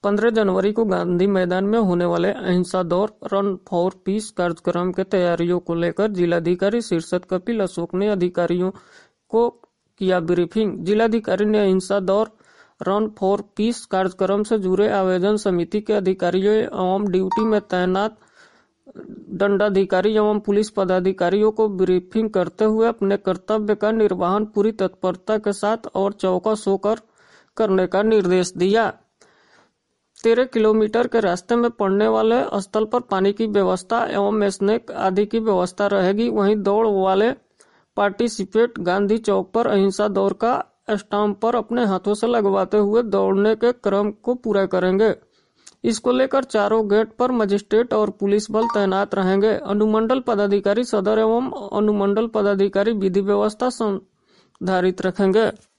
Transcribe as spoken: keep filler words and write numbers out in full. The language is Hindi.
पंद्रह जनवरी को गांधी मैदान में होने वाले अहिंसा दौड़ रन फॉर पीस कार्यक्रम के तैयारियों को लेकर जिलाधिकारी शीर्षक कपिल अशोक ने अधिकारियों को किया ब्रीफिंग। जिलाधिकारी ने अहिंसा दौड़ रन फॉर पीस कार्यक्रम से जुड़े आयोजन समिति के अधिकारियों एवं ड्यूटी में तैनात दंडाधिकारी एवं पुलिस पदाधिकारियों को ब्रीफिंग करते हुए अपने कर्तव्य का निर्वहन पूरी तत्परता के साथ और चौकस होकर करने का निर्देश दिया। तेरह किलोमीटर के रास्ते में पड़ने वाले स्थल पर पानी की व्यवस्था एवं स्नैक आदि की व्यवस्था रहेगी। वहीं दौड़ वाले पार्टिसिपेट गांधी चौक पर अहिंसा दौड़ का स्टाम्प पर अपने हाथों से लगवाते हुए दौड़ने के क्रम को पूरा करेंगे। इसको लेकर चारों गेट पर मजिस्ट्रेट और पुलिस बल तैनात रहेंगे। अनुमंडल पदाधिकारी सदर एवं अनुमंडल पदाधिकारी विधि व्यवस्था संधारित रखेंगे।